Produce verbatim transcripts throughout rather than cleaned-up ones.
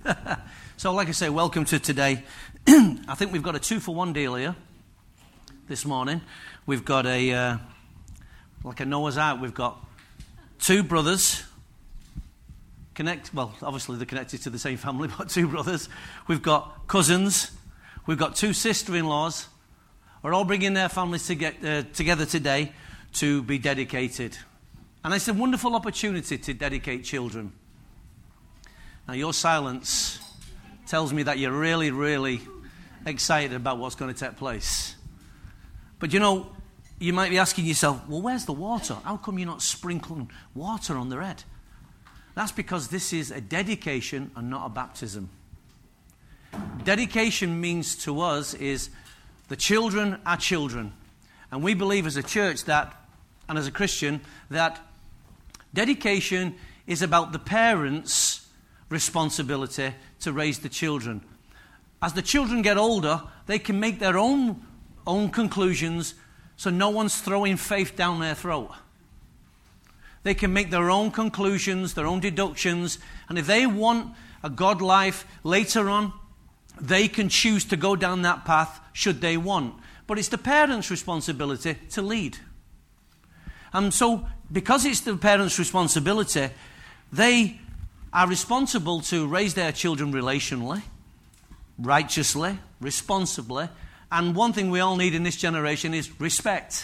So like I say, welcome to today. I think we've got a two-for-one deal here this morning. We've got a, uh, like a Noah's Ark, we've got two brothers, connect. well, obviously they're connected to the same family, but two brothers. We've got cousins. We've got two sister-in-laws. We're all bringing their families to get, uh, together today to be dedicated. And it's a wonderful opportunity to dedicate children. Now, your silence tells me that you're really, really excited about what's going to take place. But you know, you might be asking yourself, well, where's the water? How come you're not sprinkling water on their head? That's because this is a dedication and not a baptism. Dedication means to us is the children are children. And we believe as a church that, and as a Christian, that dedication is about the parents' responsibility to raise the children. As the children get older, they can make their own own conclusions, so no one's throwing faith down their throat. They can make their own conclusions, their own deductions, and if they want a God life later on, they can choose to go down that path should they want. But it's the parents' responsibility to lead. And so, because it's the parents' responsibility, they are responsible to raise their children relationally, righteously, responsibly, and one thing we all need in this generation is respect.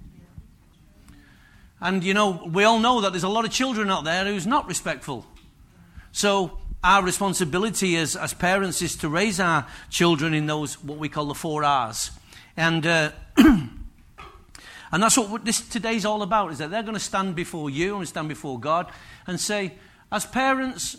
And you know, we all know that there's a lot of children out there who's not respectful. So our responsibility as, as parents is to raise our children in those, what we call the four R's. And uh, and that's what this today's all about, is that they're going to stand before you and stand before God and say, as parents,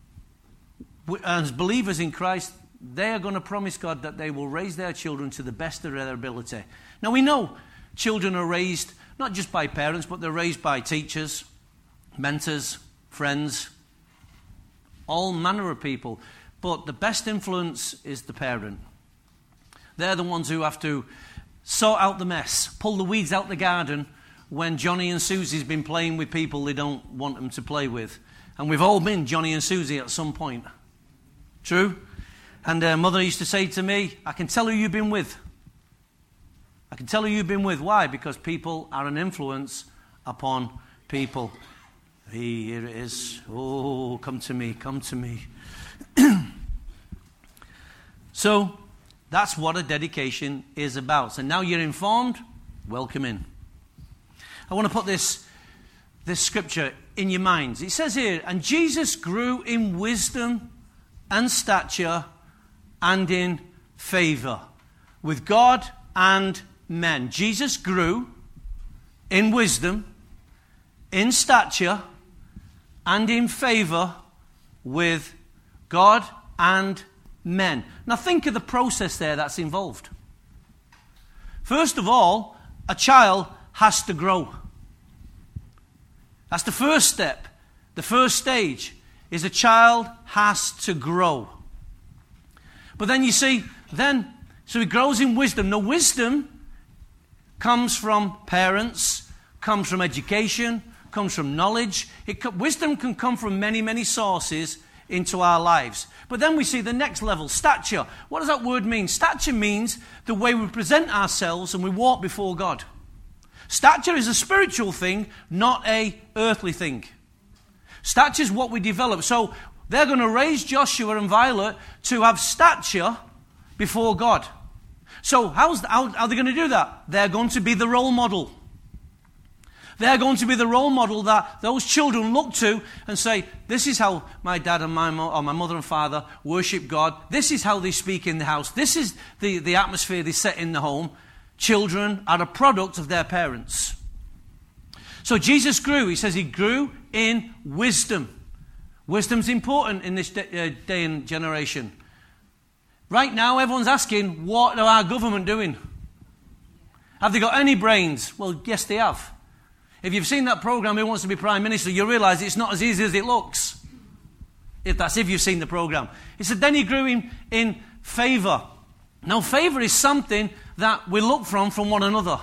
as believers in Christ, they are going to promise God that they will raise their children to the best of their ability. Now we know children are raised not just by parents, but they're raised by teachers, mentors, friends, all manner of people. But the best influence is the parent. They're the ones who have to sort out the mess, pull the weeds out the garden when Johnny and Susie's been playing with people they don't want them to play with. And we've all been Johnny and Susie at some point. True? And uh, Mother used to say to me, I can tell who you've been with. I can tell who you've been with. Why? Because people are an influence upon people. Here it is. Oh, come to me, come to me. So, that's what a dedication is about. So now you're informed, welcome in. I want to put this, this scripture in your minds. It says here, and Jesus grew in wisdom and stature and in favor with God and men. Jesus grew in wisdom, in stature, and in favor with God and men. Now think of the process there that's involved. First of all, a child has to grow. That's the first step. The first stage is a child has to grow. But then you see, then, so he grows in wisdom. Now wisdom comes from parents, comes from education, comes from knowledge. It, wisdom can come from many, many sources into our lives. But then we see the next level, stature. What does that word mean? Stature means the way we present ourselves and we walk before God. Stature is a spiritual thing, not a earthly thing. Stature is what we develop. So they're going to raise Joshua and Violet to have stature before God. So how's, how are they going to do that? They're going to be the role model. They're going to be the role model that those children look to and say, this is how my dad and my, mo- or my mother and father worship God. This is how they speak in the house. This is the, the atmosphere they set in the home. Children are a product of their parents. So Jesus grew. He says he grew in wisdom. Wisdom's important in this day, uh, day and generation. Right now, everyone's asking, what are our government doing? Have they got any brains? Well, yes, they have. If you've seen that program, Who Wants to Be Prime Minister, you realise it's not as easy as it looks. If that's if you've seen the program. He said, then he grew in, in favour. Now, favour is something that we look from from one another.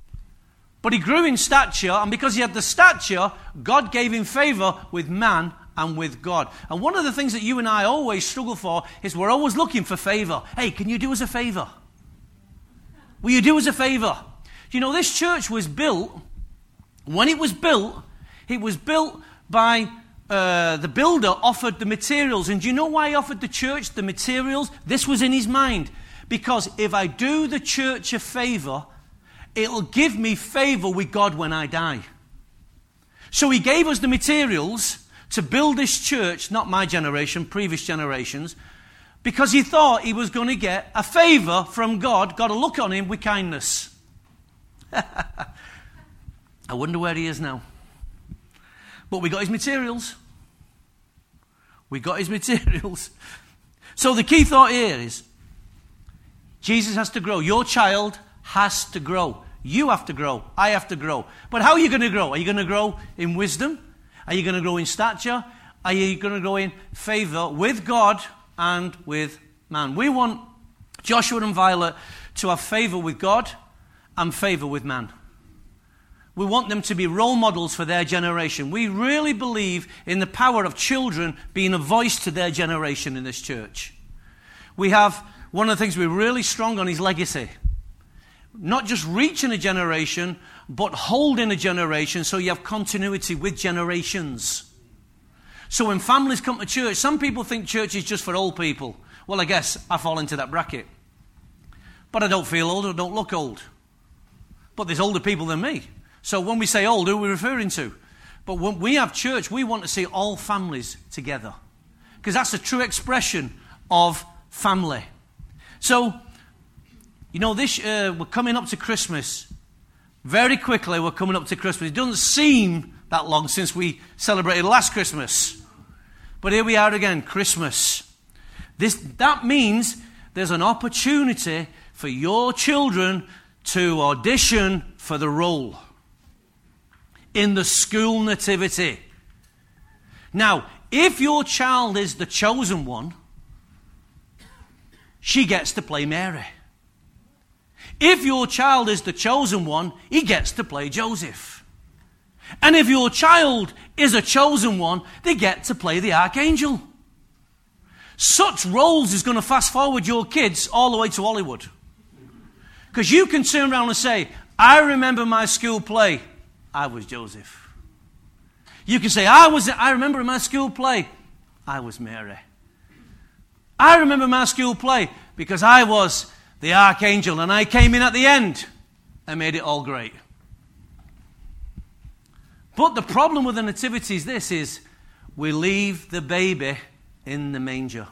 But he grew in stature, and because he had the stature, God gave him favour with man and with God. And one of the things that you and I always struggle for is we're always looking for favor. Hey, can you do us a favor? Will you do us a favor? You know, this church was built, when it was built, it was built by uh, the builder offered the materials. And do you know why he offered the church the materials? This was in his mind. Because if I do the church a favor, it'll give me favor with God when I die. So he gave us the materials to build this church, not my generation, previous generations, because he thought he was going to get a favor from God. God will look on him with kindness. I wonder where he is now. But we got his materials. We got his materials. So the key thought here is, Jesus has to grow. Your child has to grow. You have to grow. I have to grow. But how are you going to grow? Are you going to grow in wisdom? Are you going to grow in stature? Are you going to grow in favor with God and with man? We want Joshua and Violet to have favor with God and favor with man. We want them to be role models for their generation. We really believe in the power of children being a voice to their generation in this church. We have, one of the things we're really strong on is legacy. Not just reaching a generation, but holding a generation so you have continuity with generations. So when families come to church, some people think church is just for old people. Well, I guess I fall into that bracket. But I don't feel old, I don't look old. But there's older people than me. So when we say old, who are we referring to? But when we have church, we want to see all families together. Because that's a true expression of family. So, you know, this uh, we're coming up to Christmas. Very quickly, we're coming up to Christmas. It doesn't seem that long since we celebrated last Christmas. But here we are again, Christmas. This that means there's an opportunity for your children to audition for the role in the school nativity. Now, if your child is the chosen one, she gets to play Mary. If your child is the chosen one, he gets to play Joseph. And if your child is a chosen one, they get to play the archangel. Such roles is going to fast forward your kids all the way to Hollywood. Because you can turn around and say, I remember my school play. I was Joseph. You can say, I was. I remember in my school play, I was Mary. I remember my school play because I was the archangel and I came in at the end and made it all great. But the problem with the nativity is this, is we leave the baby in the manger.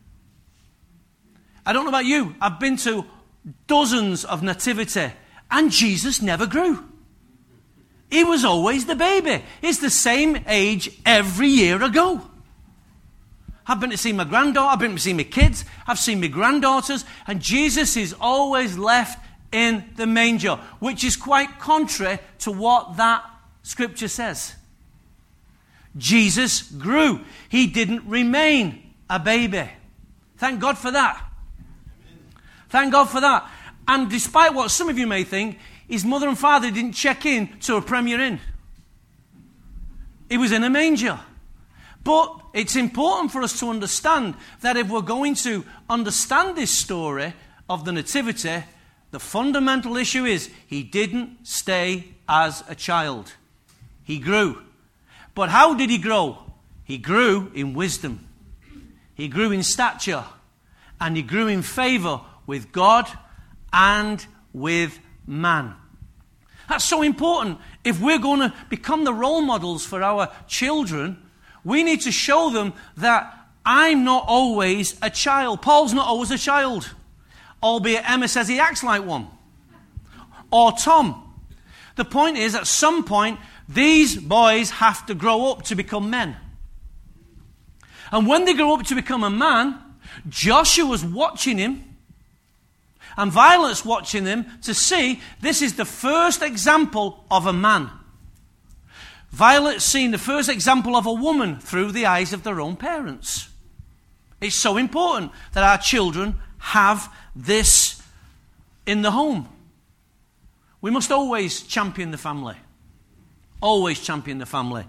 I don't know about you. I've been to dozens of nativity and Jesus never grew. He was always the baby. He's the same age every year ago. I've been to see my granddaughter, I've been to see my kids, I've seen my granddaughters, and Jesus is always left in the manger, which is quite contrary to what that scripture says. Jesus grew. He didn't remain a baby. Thank God for that. Thank God for that. And despite what some of you may think, his mother and father didn't check in to a Premier Inn. He was in a manger. But it's important for us to understand that if we're going to understand this story of the nativity, the fundamental issue is he didn't stay as a child. He grew. But how did he grow? He grew in wisdom. He grew in stature. And he grew in favor with God and with man. That's so important. If we're going to become the role models for our children, we need to show them that I'm not always a child. Paul's not always a child. Albeit Emma says he acts like one. Or Tom. The point is, at some point, these boys have to grow up to become men. And when they grow up to become a man, Joshua's watching him. And Violet's watching him to see this is the first example of a man. Violet's seen the first example of a woman through the eyes of their own parents. It's so important that our children have this in the home. We must always champion the family. Always champion the family.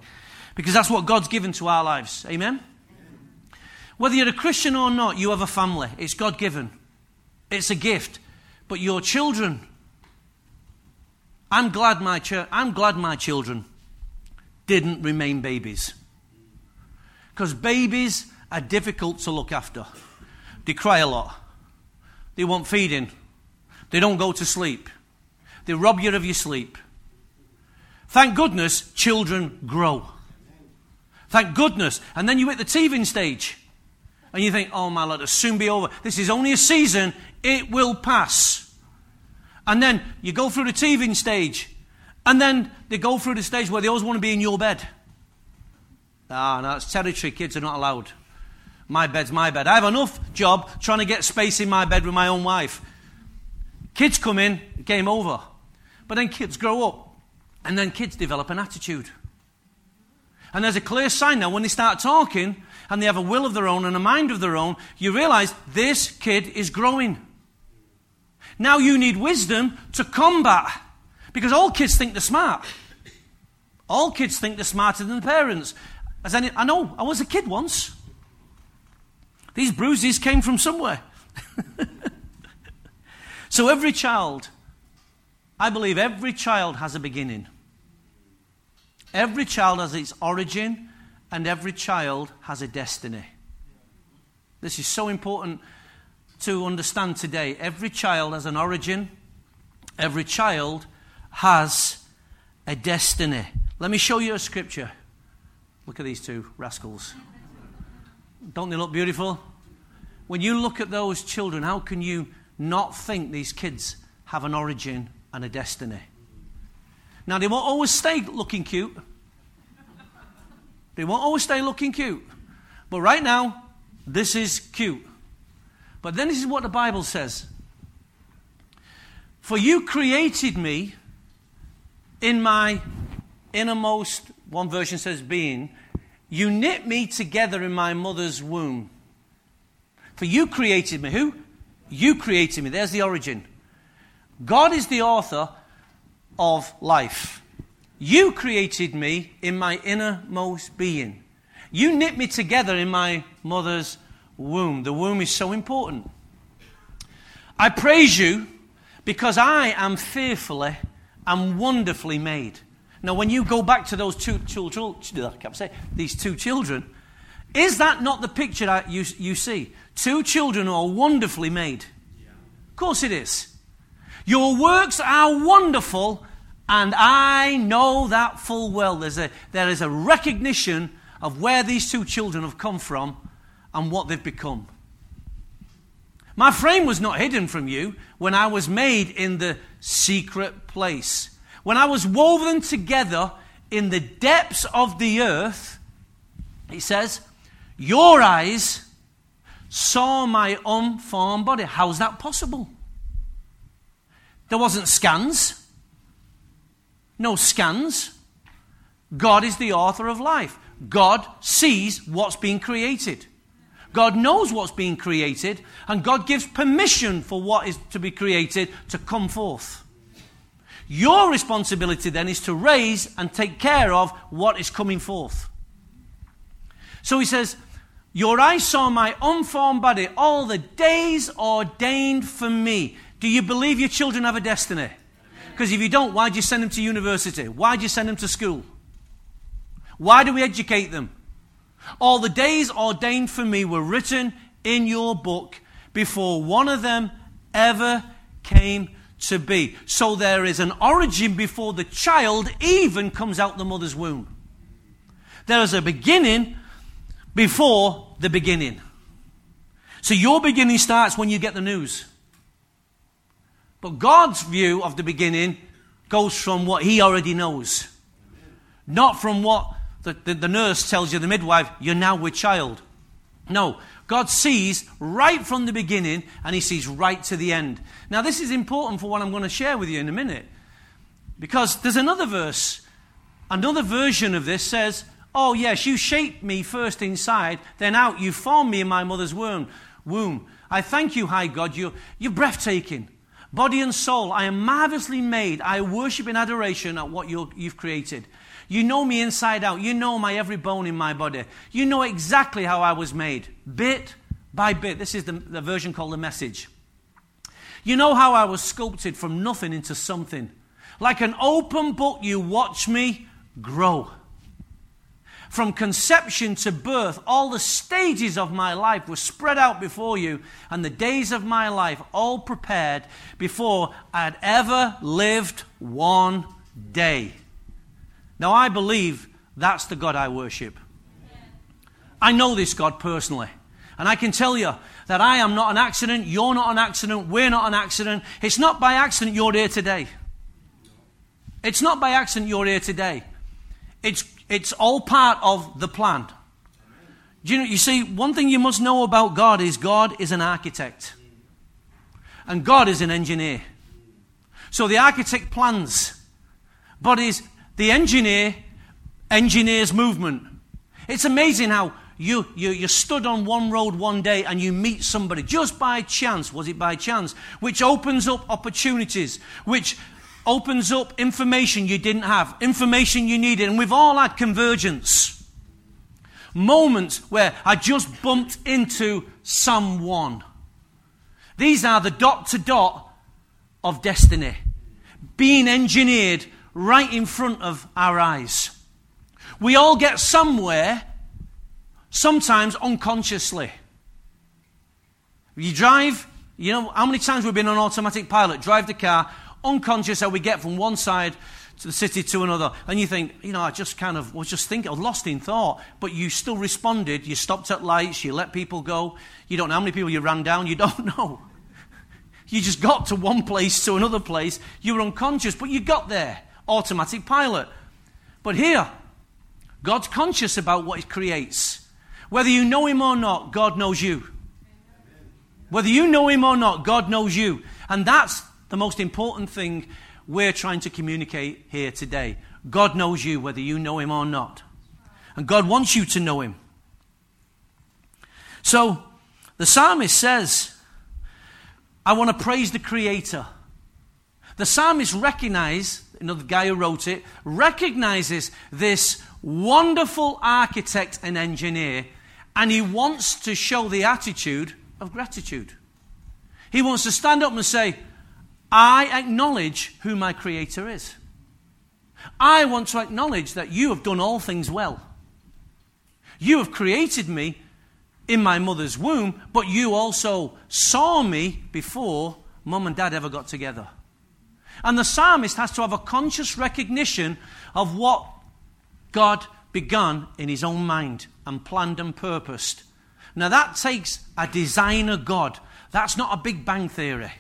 Because that's what God's given to our lives. Amen? Whether you're a Christian or not, you have a family. It's God-given. It's a gift. But your children, I'm glad my ch- I'm glad my children didn't remain babies. Because babies are difficult to look after. They cry a lot. They want feeding. They don't go to sleep. They rob you of your sleep. Thank goodness children grow. Thank goodness. And then you hit the teething stage. And you think, oh my Lord, it'll soon be over. This is only a season. It will pass. And then you go through the teething stage. And then they go through the stage where they always want to be in your bed. Ah, no, it's territory. Kids are not allowed. My bed's my bed. I have enough job trying to get space in my bed with my own wife. Kids come in, game over. But then kids grow up. And then kids develop an attitude. And there's a clear sign now when they start talking and they have a will of their own and a mind of their own, you realize this kid is growing. Now you need wisdom to combat. Because all kids think they're smart. All kids think they're smarter than the parents. As any, I know, I was a kid once. These bruises came from somewhere. So every child, I believe every child has a beginning. Every child has its origin, and every child has a destiny. This is so important to understand today. Every child has an origin. Every child has a destiny. Let me show you a scripture. Look at these two rascals. Don't they look beautiful? When you look at those children, how can you not think these kids have an origin and a destiny? Now, they won't always stay looking cute. They won't always stay looking cute. But right now, this is cute. But then this is what the Bible says. For you created me in my innermost, one version says being. You knit me together in my mother's womb. For you created me. Who? You created me. There's the origin. God is the author of life. You created me in my innermost being. You knit me together in my mother's womb. The womb is so important. I praise you because I am fearfully and wonderfully made. Now, when you go back to those two children, I can't say these two children, is that not the picture that you, you see? Two children who are wonderfully made. Yeah. Of course it is. Your works are wonderful, and I know that full well. There's a, there is a recognition of where these two children have come from and what they've become. My frame was not hidden from you when I was made in the secret place. When I was woven together in the depths of the earth, he says, your eyes saw my unformed body. How's that possible? There wasn't scans. No scans. God is the author of life. God sees what's being created. God knows what's being created, and God gives permission for what is to be created to come forth. Your responsibility then is to raise and take care of what is coming forth. So he says, your eyes saw my unformed body, all the days ordained for me. Do you believe your children have a destiny? Because if you don't, why do you send them to university? Why do you send them to school? Why do we educate them? All the days ordained for me were written in your book before one of them ever came to be. So there is an origin before the child even comes out the mother's womb. There is a beginning before the beginning. So your beginning starts when you get the news. But God's view of the beginning goes from what he already knows. Not from what the, the, the nurse tells you, the midwife, you're now with child. No, God sees right from the beginning and he sees right to the end. Now this is important for what I'm going to share with you in a minute. Because there's another verse, another version of this says, oh yes, you shaped me first inside, then out, you formed me in my mother's womb. womb. I thank you, high God, you're, you're breathtaking. Body and soul, I am marvelously made. I worship in adoration at what you're, you've created. You know me inside out. You know my every bone in my body. You know exactly how I was made, bit by bit. This is the, the version called The Message. You know how I was sculpted from nothing into something. Like an open book, you watch me grow. From conception to birth, all the stages of my life were spread out before you, and the days of my life all prepared before I'd ever lived one day. Now, I believe that's the God I worship. I know this God personally, and I can tell you that I am not an accident, you're not an accident, we're not an accident. It's not by accident you're here today. It's not by accident you're here today. It's It's all part of the plan. Do you know, you see, one thing you must know about God is God is an architect. And God is an engineer. So the architect plans, but is the engineer engineers movement. It's amazing how you, you, you stood on one road one day and you meet somebody just by chance, was it by chance, which opens up opportunities, which opens up information you didn't have, information you needed, and we've all had convergence. Moments where I just bumped into someone. These are the dot to dot of destiny, being engineered right in front of our eyes. We all get somewhere, sometimes unconsciously. You drive, you know, how many times we've been on automatic pilot, drive the car, unconscious how we get from one side to the city to another. And you think, you know, I just kind of was just thinking, I was lost in thought. But you still responded. You stopped at lights. You let people go. You don't know how many people you ran down. You don't know. You just got to one place to another place. You were unconscious, but you got there. Automatic pilot. But here, God's conscious about what He creates. Whether you know Him or not, God knows you. Whether you know Him or not, God knows you. And that's the most important thing we're trying to communicate here today. God knows you, whether you know Him or not. And God wants you to know Him. So, the psalmist says, I want to praise the Creator. The psalmist recognizes, you know, the guy who wrote it, recognizes this wonderful architect and engineer, and he wants to show the attitude of gratitude. He wants to stand up and say, I acknowledge who my Creator is. I want to acknowledge that you have done all things well. You have created me in my mother's womb, but you also saw me before Mum and Dad ever got together. And the psalmist has to have a conscious recognition of what God began in His own mind and planned and purposed. Now that takes a designer God. That's not a Big Bang theory.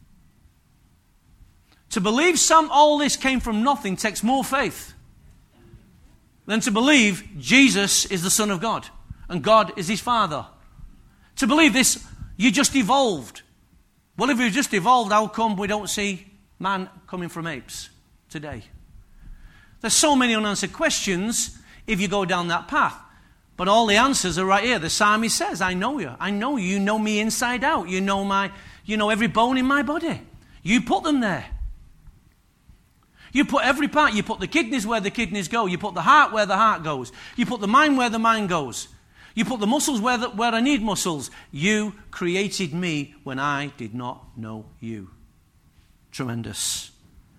To believe some all this came from nothing takes more faith than to believe Jesus is the Son of God and God is His Father. To believe this, you just evolved. Well, if you just evolved, how come we don't see man coming from apes today? There's so many unanswered questions if you go down that path. But all the answers are right here. The psalmist says, I know you. I know you. You know me inside out. You know my, you know every bone in my body. You put them there. You put every part. You put the kidneys where the kidneys go. You put the heart where the heart goes. You put the mind where the mind goes. You put the muscles where, the, where I need muscles. You created me when I did not know you. Tremendous.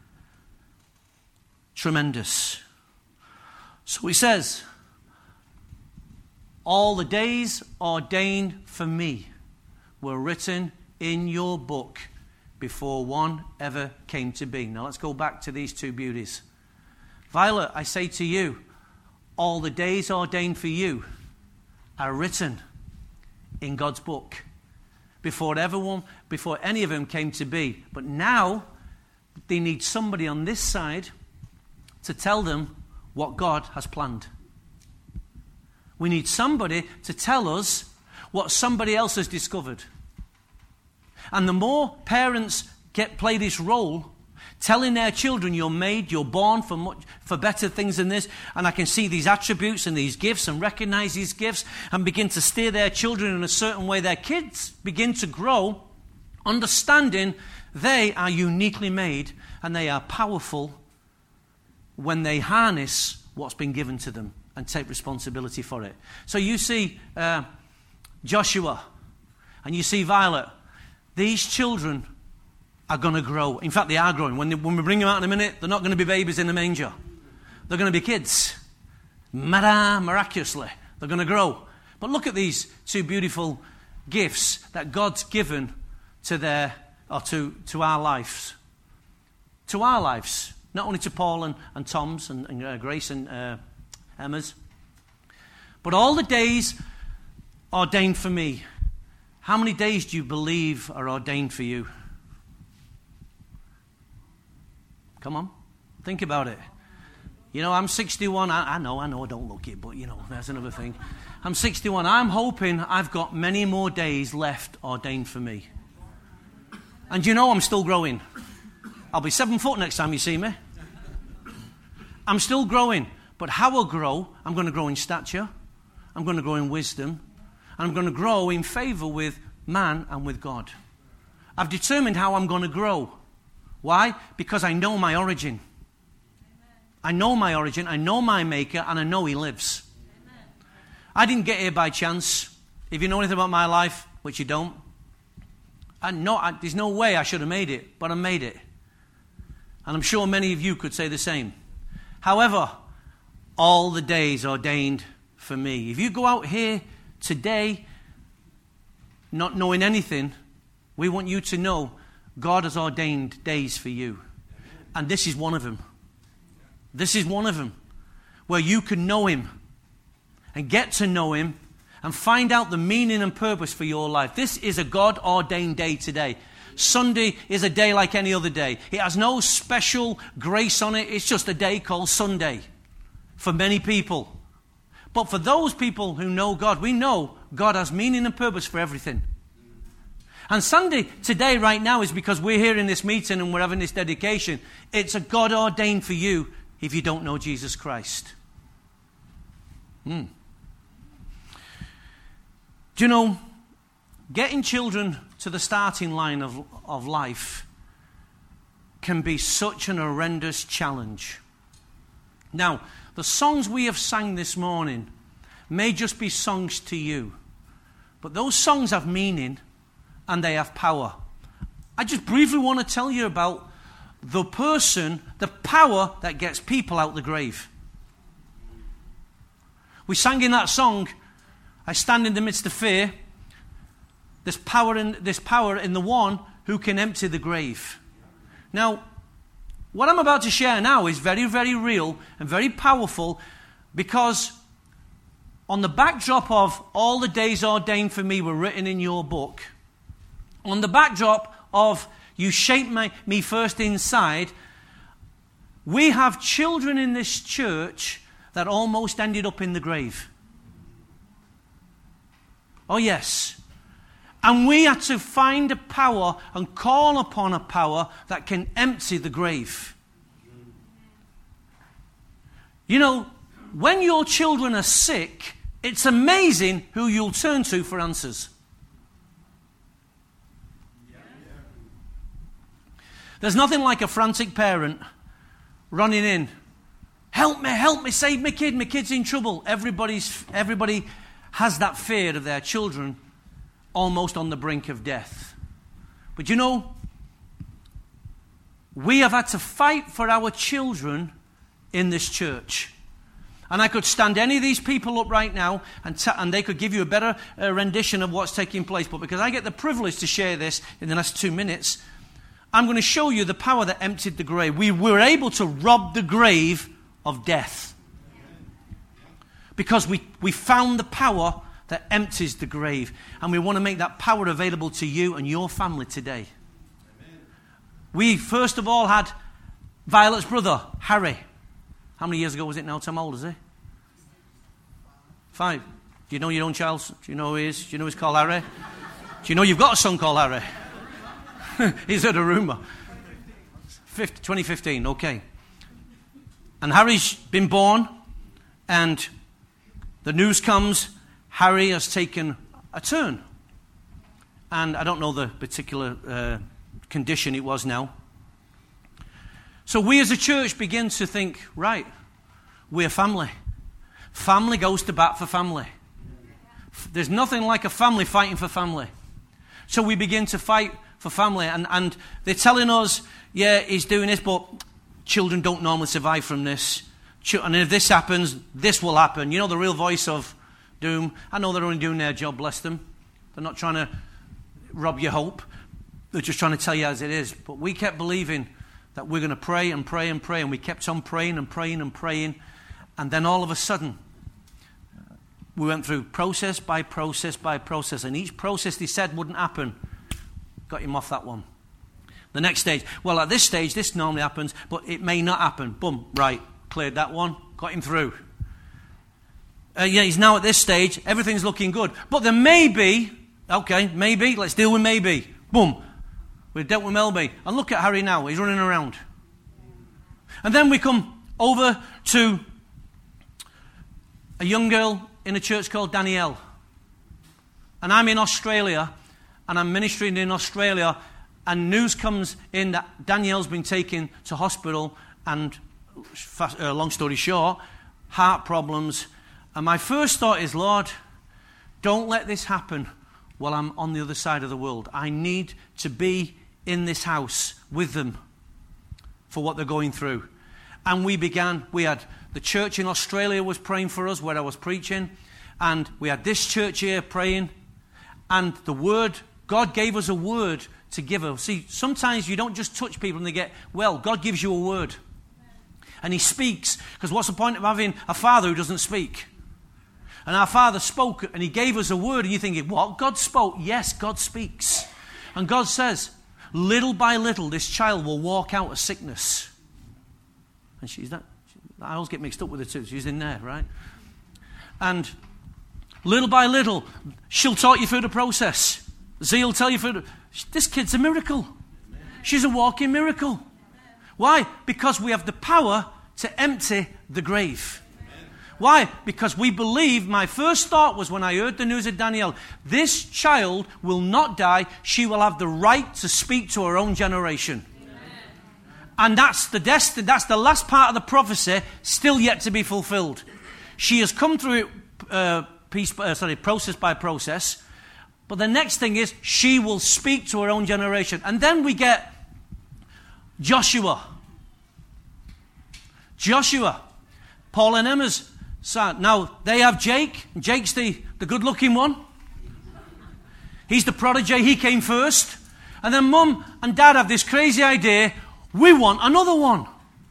Tremendous. So he says, all the days ordained for me were written in your book before one ever came to be. Now let's go back to these two beauties. Violet, I say to you, all the days ordained for you are written in God's book before everyone, before any of them came to be. But now they need somebody on this side to tell them what God has planned. We need somebody to tell us what somebody else has discovered. And the more parents get play this role, telling their children, you're made, you're born for much, for better things than this, and I can see these attributes and these gifts and recognize these gifts and begin to steer their children in a certain way, their kids begin to grow, understanding they are uniquely made and they are powerful when they harness what's been given to them and take responsibility for it. So you see uh, Joshua and you see Violet. These children are going to grow. In fact, they are growing. When, they, when we bring them out in a minute, they're not going to be babies in a manger. They're going to be kids. Mara, miraculously. They're going to grow. But look at these two beautiful gifts that God's given to their, or to, to our lives. To our lives. Not only to Paul and, and Tom's and, and uh, Grace and uh, Emma's. But all the days ordained for me. How many days do you believe are ordained for you? Come on. Think about it. You know, I'm sixty-one. I, I know, I know I don't look it, but, you know, that's another thing. I'm sixty-one. I'm hoping I've got many more days left ordained for me. And you know I'm still growing. I'll be seven foot next time you see me. I'm still growing. But how I grow, I'm going to grow in stature. I'm going to grow in wisdom. And I'm going to grow in favor with man and with God. I've determined how I'm going to grow. Why? Because I know my origin. I know my origin, I know my maker, and I know he lives. Amen. I didn't get here by chance. If you know anything about my life, which you don't, I know, I, there's no way I should have made it, but I made it. And I'm sure many of you could say the same. However, all the days ordained for me. If you go out here today not knowing anything, we want you to know God has ordained days for you. And this is one of them. This is one of them where you can know him and get to know him and find out the meaning and purpose for your life. This is a God-ordained day today. Sunday is a day like any other day. It has no special grace on it. It's just a day called Sunday for many people. But for those people who know God, we know God has meaning and purpose for everything. And Sunday today, right now, is because we're here in this meeting and we're having this dedication. It's a God-ordained for you if you don't know Jesus Christ. Hmm. Do you know, getting children to the starting line of, of life can be such an horrendous challenge. Now, the songs we have sang this morning may just be songs to you, but those songs have meaning and they have power. I just briefly want to tell you about the person, the power that gets people out of the grave. We sang in that song, I stand in the midst of fear. There's power in, there's power in the one who can empty the grave. Now, what I'm about to share now is very, very real and very powerful, because on the backdrop of all the days ordained for me were written in your book, on the backdrop of you shaped my, me first inside, we have children in this church that almost ended up in the grave. Oh yes. And we had to find a power and call upon a power that can empty the grave. You know, when your children are sick, it's amazing who you'll turn to for answers. There's nothing like a frantic parent running in. Help me, help me, save my kid, my kid's in trouble. Everybody's, everybody has that fear of their children almost on the brink of death. But you know, we have had to fight for our children in this church. And I could stand any of these people up right now and, t- and they could give you a better uh, rendition of what's taking place. But because I get the privilege to share this in the next two minutes, I'm going to show you the power that emptied the grave. We were able to rob the grave of death. Because we, we found the power that empties the grave. And we want to make that power available to you and your family today. Amen. We, first of all, had Violet's brother, Harry. How many years ago was it now? Tom, how old is he? Five. Do you know your own child? Do you know who he is? Do you know he's called Harry? Do you know you've got a son called Harry? He's heard a rumour. twenty fifteen, okay. And Harry's been born, and the news comes, Harry has taken a turn. And I don't know the particular uh, condition it was now. So we as a church begin to think, right, we're family. Family goes to bat for family. There's nothing like a family fighting for family. So we begin to fight for family, and, and they're telling us, yeah, he's doing this, but children don't normally survive from this. And if this happens, this will happen. You know, the real voice of doom. I know they're only doing their job, bless them. They're not trying to rob your hope. They're just trying to tell you as it is. But we kept believing that we're going to pray and pray and pray, and we kept on praying and praying and praying. And then all of a sudden, we went through process by process by process, and each process they said wouldn't happen, got him off that one. The next stage, well, at this stage, this normally happens, but it may not happen. Boom, right, cleared that one, got him through. Uh, yeah, he's now at this stage, everything's looking good. But there may be, okay, maybe, let's deal with maybe. Boom, we've dealt with maybe. And look at Harry now, he's running around. And then we come over to a young girl in a church called Danielle. And I'm in Australia, and I'm ministering in Australia, and news comes in that Danielle's been taken to hospital, and fast, uh, long story short, heart problems. And my first thought is, Lord, don't let this happen while I'm on the other side of the world. I need to be in this house with them for what they're going through. And we began, we had the church in Australia was praying for us where I was preaching, and we had this church here praying, and the word, God gave us a word to give us. See, sometimes you don't just touch people and they get well. God gives you a word. And he speaks, because what's the point of having a father who doesn't speak? And our father spoke, and he gave us a word, and you're thinking, what? God spoke? Yes, God speaks. And God says, little by little, this child will walk out of sickness. And she's not, I always get mixed up with her too. She's in there, right? And little by little, she'll talk you through the process. Z will tell you through the, this kid's a miracle. She's a walking miracle. Why? Because we have the power to empty the grave. Why? Because we believe, my first thought was when I heard the news of Danielle, this child will not die. She will have the right to speak to her own generation. And that's the destiny, that's the last part of the prophecy still yet to be fulfilled. She has come through it uh, piece, uh, sorry, process by process. But the next thing is she will speak to her own generation. And then we get Joshua. Joshua. Paul and Emma's son. Now, they have Jake. Jake's the, the good-looking one. He's the prodigy. He came first. And then Mum and Dad have this crazy idea, we want another one.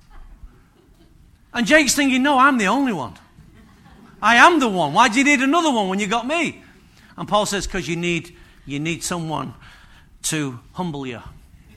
And Jake's thinking, no, I'm the only one. I am the one. Why do you need another one when you got me? And Paul says, because you need, you need someone to humble you.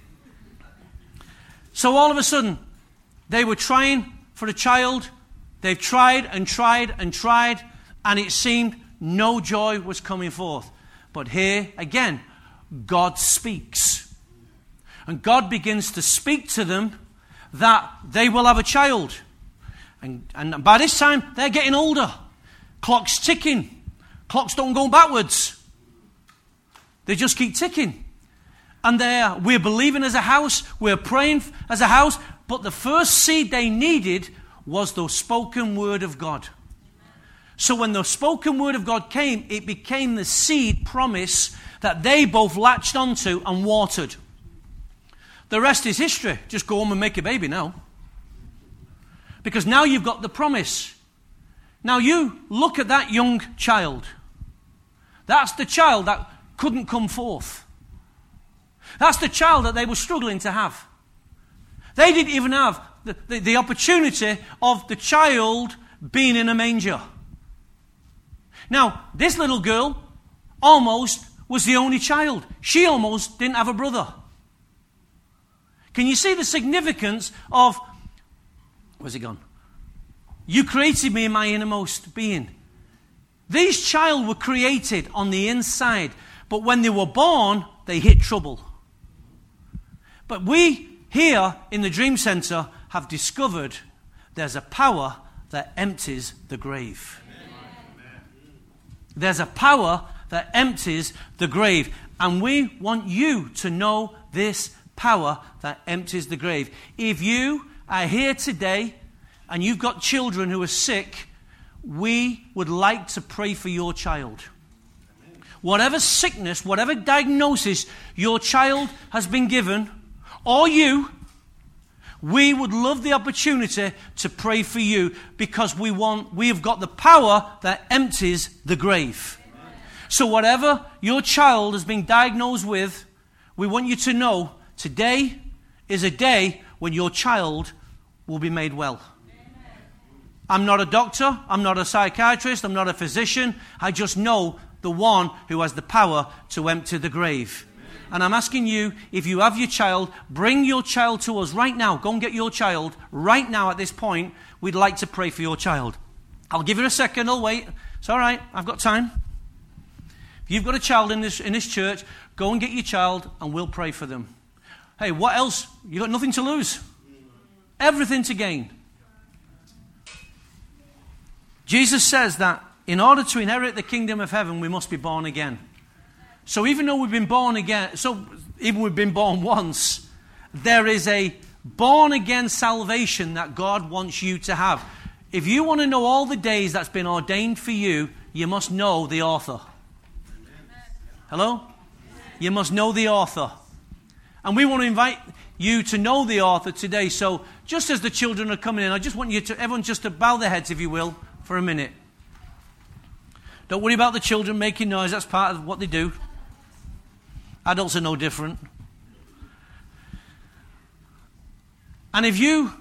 So all of a sudden, they were trying for a child. They've tried and tried and tried, and it seemed no joy was coming forth. But here, again, God speaks. And God begins to speak to them that they will have a child. And, and by this time, they're getting older. Clock's ticking. Clocks don't go backwards. They just keep ticking. And they're, we're believing as a house. We're praying as a house. But the first seed they needed was the spoken word of God. So when the spoken word of God came, it became the seed promise that they both latched onto and watered. The rest is history. Just go home and make a baby now. Because now you've got the promise. Now you look at that young child. That's the child that couldn't come forth. That's the child that they were struggling to have. They didn't even have the, the, the opportunity of the child being in a manger. Now, this little girl almost was the only child. She almost didn't have a brother. Can you see the significance of, where's it gone? You created me in my innermost being. These child were created on the inside, but when they were born, they hit trouble. But we here in the Dream Center have discovered there's a power that empties the grave. Amen. There's a power that empties the grave. And we want you to know this power that empties the grave. If you are here today and you've got children who are sick, we would like to pray for your child. Whatever sickness, whatever diagnosis your child has been given, or you, we would love the opportunity to pray for you, because we want, we have got the power that empties the grave. Amen. So whatever your child has been diagnosed with, we want you to know today is a day when your child will be made well. Amen. I'm not a doctor, I'm not a psychiatrist, I'm not a physician. I just know the one who has the power to empty the grave. And I'm asking you, if you have your child, bring your child to us right now. Go and get your child right now at this point. We'd like to pray for your child. I'll give you a second. I'll wait. It's all right. I've got time. If you've got a child in this, in this church, go and get your child and we'll pray for them. Hey, what else? You've got nothing to lose. Everything to gain. Jesus says that in order to inherit the kingdom of heaven, we must be born again. So even though we've been born again, so even we've been born once, there is a born again salvation that God wants you to have. If you want to know all the days that's been ordained for you, you must know the author. Hello? You must know the author. And we want to invite you to know the author today. So just as the children are coming in, I just want you to, everyone just to bow their heads, if you will, for a minute. Don't worry about the children making noise. That's part of what they do. Adults are no different. And if you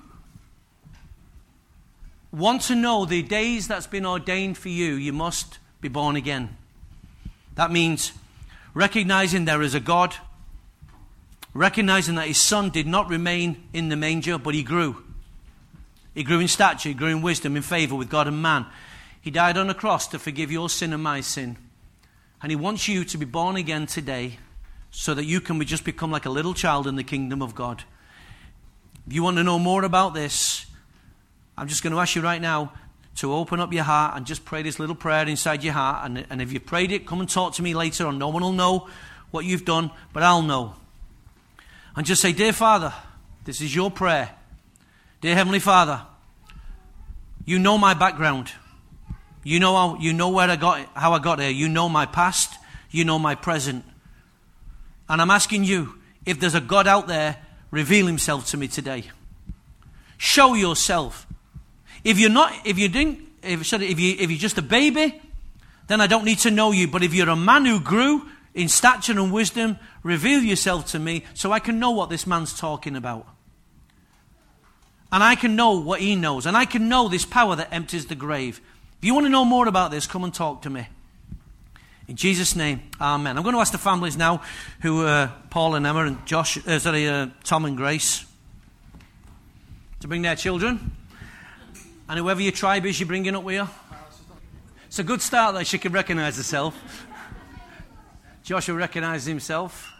want to know the days that's been ordained for you, you must be born again. That means recognizing there is a God, recognizing that his son did not remain in the manger, but he grew. He grew in stature, he grew in wisdom, in favor with God and man. He died on a cross to forgive your sin and my sin. And he wants you to be born again today, so that you can just become like a little child in the kingdom of God. If you want to know more about this, I'm just going to ask you right now to open up your heart and just pray this little prayer inside your heart. And, and if you prayed it, come and talk to me later on. No one will know what you've done, but I'll know. And just say, Dear Father, this is your prayer. Dear Heavenly Father, you know my background. You know how, you know where I got, how I got here. You know my past. You know my present. And I'm asking you, if there's a God out there, reveal himself to me today. Show yourself. If you're not, if you didn't, if, sorry, if you if you're just a baby, then I don't need to know you. But if you're a man who grew in stature and wisdom, reveal yourself to me so I can know what this man's talking about. And I can know what he knows. And I can know this power that empties the grave. If you want to know more about this, come and talk to me. In Jesus' name, amen. I'm going to ask the families now, who are Paul and Emma and Josh, uh, sorry, uh, Tom and Grace, to bring their children. And whoever your tribe is, you're bringing up with you. It's a good start that she can recognise herself. Joshua recognises himself.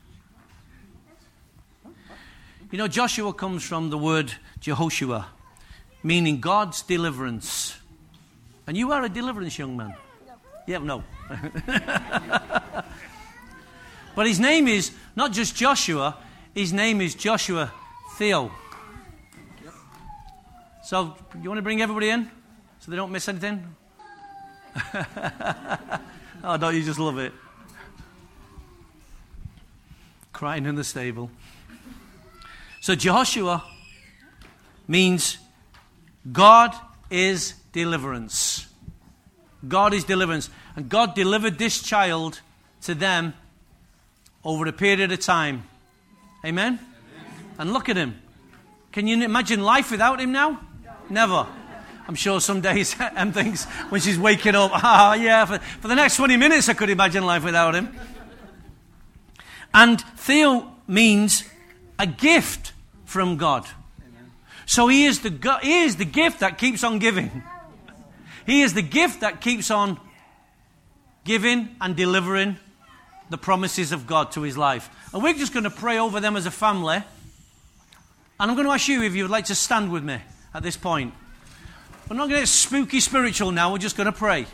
You know, Joshua comes from the word Jehoshua, meaning God's deliverance. And you are a deliverance young man. Yeah, no. But his name is not just Joshua, his name is Joshua Theo. So, you want to bring everybody in so they don't miss anything? Oh, don't you just love it? Crying in the stable. So, Jehoshua means God is deliverance. God is deliverance. And God delivered this child to them over a period of time. Amen? Amen? And look at him. Can you imagine life without him now? Never. I'm sure some days Em thinks when she's waking up, ah, oh, yeah, for, for the next twenty minutes I could imagine life without him. And Theo means a gift from God. Amen. So he is the go- he is the gift that keeps on giving. He is the gift that keeps on giving and delivering the promises of God to his life. And we're just going to pray over them as a family. And I'm going to ask you if you would like to stand with me at this point. We're not going to get spooky spiritual now. We're just going to pray.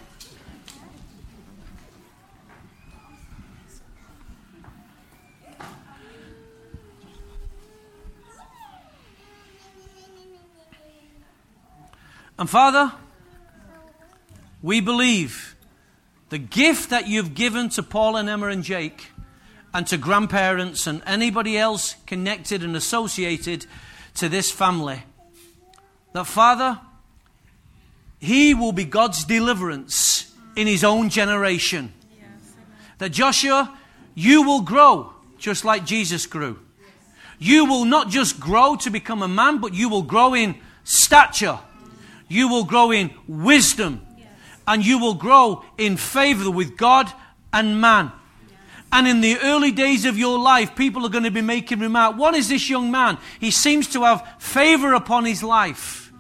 And Father, we believe the gift that you've given to Paul and Emma and Jake, and to grandparents and anybody else connected and associated to this family, that Father, he will be God's deliverance in his own generation. Yes, that Joshua, you will grow just like Jesus grew. You will not just grow to become a man, but you will grow in stature. You will grow in wisdom. Yes. And you will grow in favor with God and man. And in the early days of your life, people are going to be making remark, what is this young man? He seems to have favor upon his life.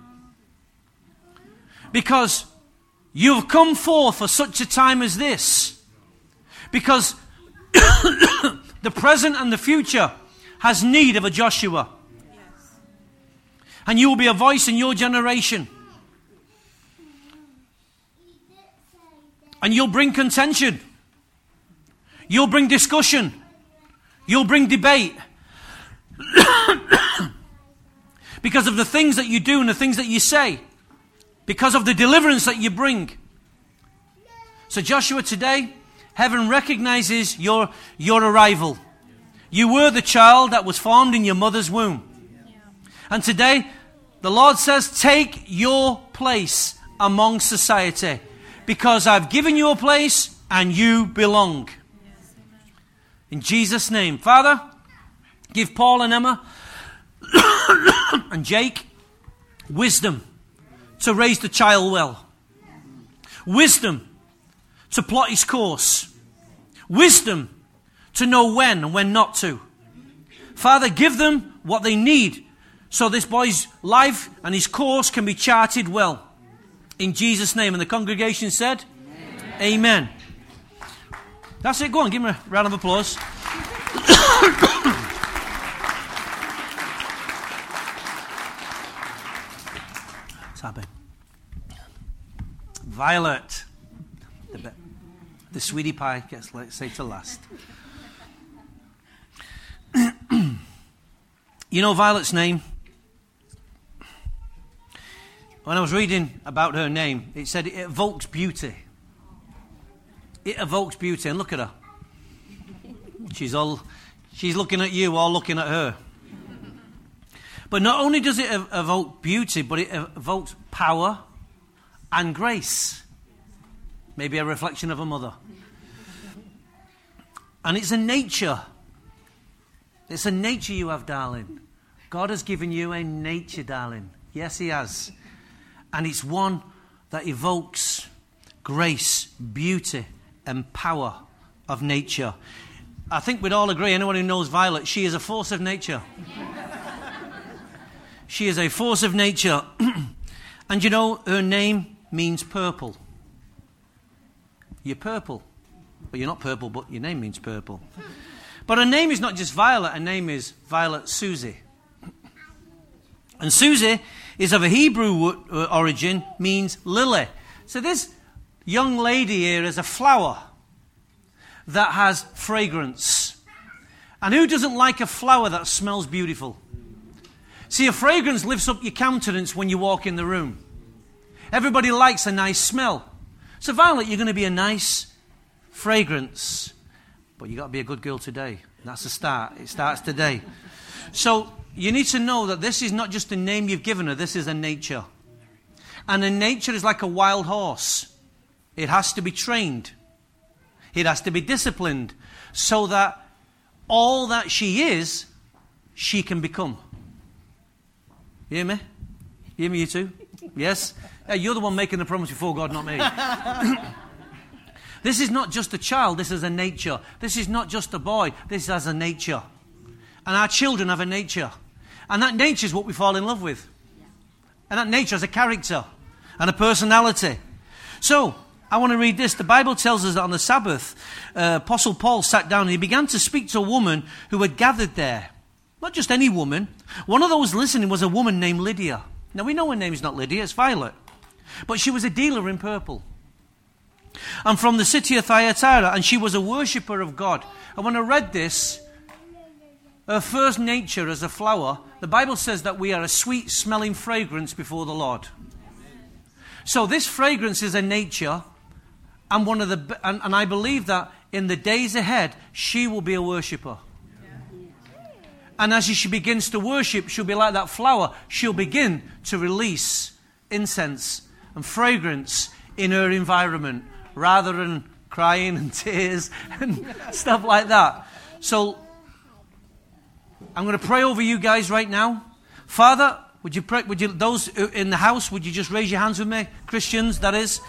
Because you've come forth for such a time as this. Because the present and the future has need of a Joshua. Yes. And you will be a voice in your generation. And you'll bring contention. You'll bring discussion. You'll bring debate. Because of the things that you do and the things that you say. Because of the deliverance that you bring. So Joshua, today, heaven recognizes your, your arrival. You were the child that was formed in your mother's womb. And today, the Lord says, take your place among society. Because I've given you a place and you belong. In Jesus' name. Father, give Paul and Emma and Jake wisdom to raise the child well. Wisdom to plot his course. Wisdom to know when and when not to. Father, give them what they need so this boy's life and his course can be charted well. In Jesus' name. And the congregation said, Amen. Amen. That's it. Go on, give me a round of applause. What's happening? Violet. The, the sweetie pie gets, let's say, to last. You know Violet's name? When I was reading about her name, it said it evokes beauty. It evokes beauty. And look at her. She's all, she's looking at you, all looking at her. But not only does it ev- evoke beauty, but it ev- evokes power and grace. Maybe a reflection of a mother. And it's a nature. It's a nature you have, darling. God has given you a nature, darling. Yes, he has. And it's one that evokes grace, beauty, and power of nature. I think we'd all agree, anyone who knows Violet, she is a force of nature. She is a force of nature. And you know, her name means purple. You're purple. Well, you're not purple, but your name means purple. But her name is not just Violet, her name is Violet Susie. And Susie is of a Hebrew origin, means lily. So this young lady here is a flower that has fragrance. And who doesn't like a flower that smells beautiful? See, a fragrance lifts up your countenance when you walk in the room. Everybody likes a nice smell. So Violet, you're going to be a nice fragrance. But you've got to be a good girl today. That's the start. It starts today. So you need to know that this is not just a name you've given her. This is a nature. And a nature is like a wild horse. It has to be trained. It has to be disciplined so that all that she is, she can become. You hear me? You hear me, you two? Yes? Yeah, you're the one making the promise before God, not me. This is not just a child. This is a nature. This is not just a boy. This has a nature. And our children have a nature. And that nature is what we fall in love with. And that nature has a character and a personality. So, I want to read this. The Bible tells us that on the Sabbath, uh, Apostle Paul sat down and he began to speak to a woman who had gathered there. Not just any woman. One of those listening was a woman named Lydia. Now, we know her name is not Lydia, it's Violet. But she was a dealer in purple. And from the city of Thyatira, and she was a worshipper of God. And when I read this, her first nature as a flower, the Bible says that we are a sweet-smelling fragrance before the Lord. So this fragrance is a nature, and one of the and, and I believe that in the days ahead, she will be a worshipper. And as she begins to worship, she'll be like that flower. She'll begin to release incense and fragrance in her environment, rather than crying and tears and stuff like that. So I'm going to pray over you guys right now. Father, would you pray? Would you, those in the house, would you just raise your hands with me? Christians, that is.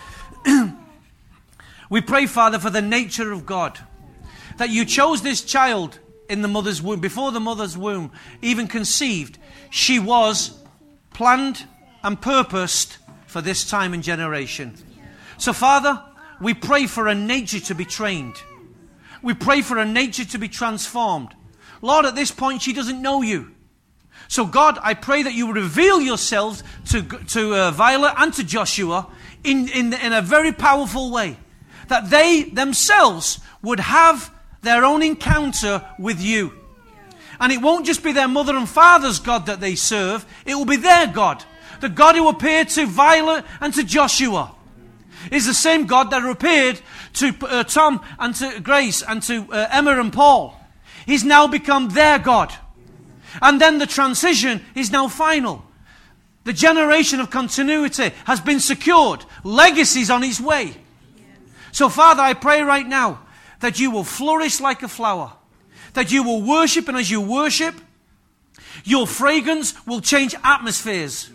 We pray, Father, for the nature of God, that you chose this child in the mother's womb, before the mother's womb even conceived. She was planned and purposed for this time and generation. So, Father, we pray for a nature to be trained. We pray for a nature to be transformed. Lord, at this point, she doesn't know you. So, God, I pray that you will reveal yourselves to, to uh, Violet and to Joshua in, in, in a very powerful way. That they themselves would have their own encounter with you. And it won't just be their mother and father's God that they serve. It will be their God. The God who appeared to Violet and to Joshua is the same God that appeared to uh, Tom and to Grace and to uh, Emma and Paul. He's now become their God. And then the transition is now final. The generation of continuity has been secured. Legacy's on its way. So, Father, I pray right now that you will flourish like a flower. That you will worship, and as you worship, your fragrance will change atmospheres.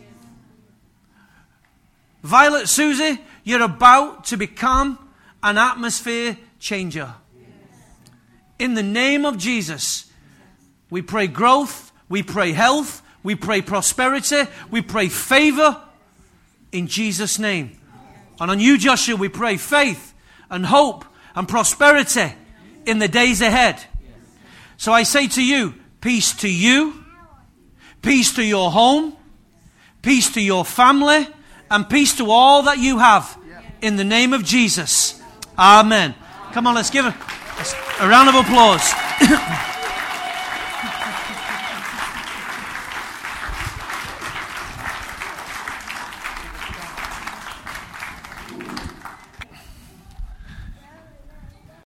Violet, Susie, you're about to become an atmosphere changer. In the name of Jesus, we pray growth, we pray health, we pray prosperity, we pray favor in Jesus' name. And on you, Joshua, we pray faith and hope and prosperity in the days ahead. So I say to you, peace to you, peace to your home, peace to your family, and peace to all that you have in the name of Jesus. Amen. Come on, let's give a, a round of applause.